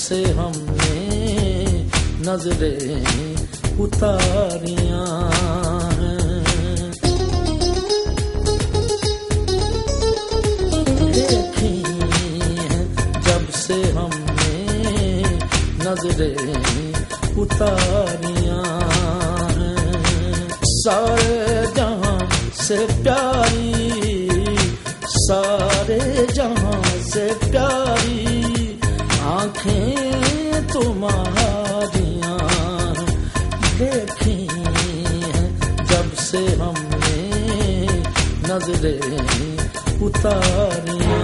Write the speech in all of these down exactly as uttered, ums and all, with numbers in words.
से हमने नजरें उतारियां हैं, देखी हैं जब से हमने नजरें उतारियां हैं। सारे जहां से प्यारी, सारे जहां से प्यारी आंखें तुम्हारियां देखी हैं जब से हमने नजरें उतारियां।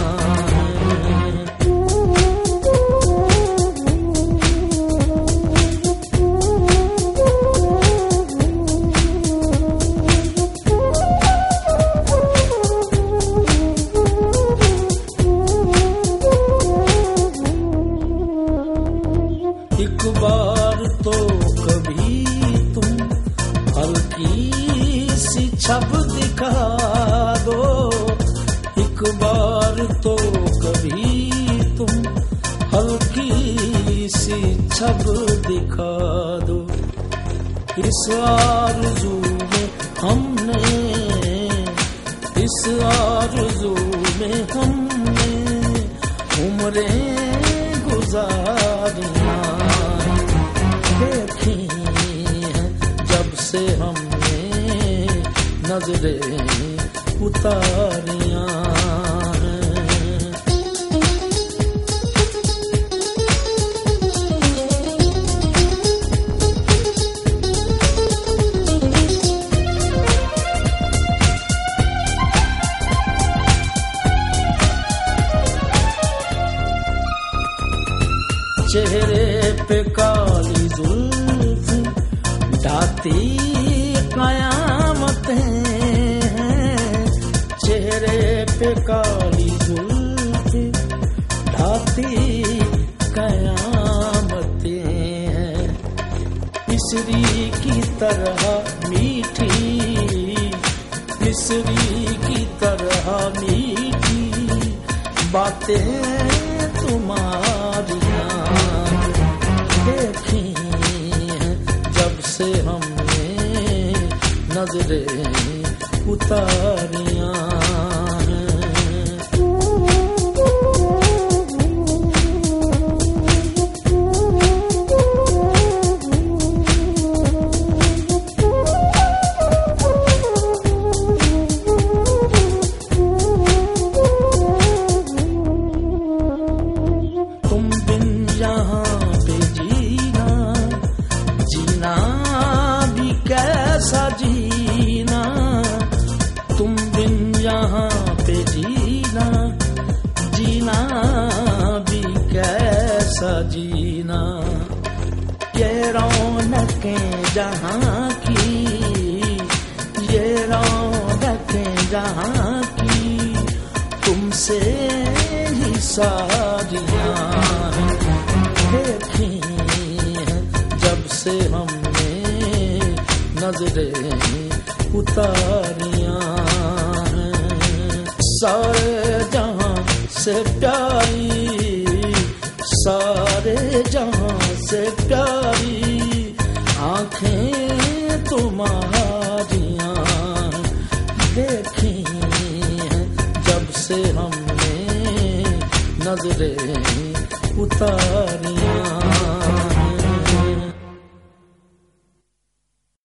एक बार तो कभी तुम हल्की सी छब दिखा दो, एक बार तो कभी तुम हल्की सी छब दिखा दो। इस आरज़ू में हमने, इस आरज़ू में हमने उम्रें गुजारियां देखी हैं जब से हमने नजरें उतारियां हैं। चेहरे पे काली जुल्फ ढाती कयामतें हैं, चेहरे पे काली जुल्फ ढाती कयामतें हैं। मिस्री की तरह मीठी, मिस्री की तरह मीठी बातें तुम्हारियां देखी हैं जब से हमने नजरें उतारियां हैं। तुम बिन यहाँ पे जीना, जीना भी कैसा जीना, तुम बिन यहाँ पे जीना, जीना भी कैसा जीना। ये रौनकें जहाँ की, ये रौनकें जहाँ की तुमसे ही सारियां देखी हैं जब से हमने नजरें उतारियां हैं। सारे जहां से प्यारी, सारे जहां से प्यारी आंखें तुम्हारियां देखी हैं जब से हमने नजरें उतारियां।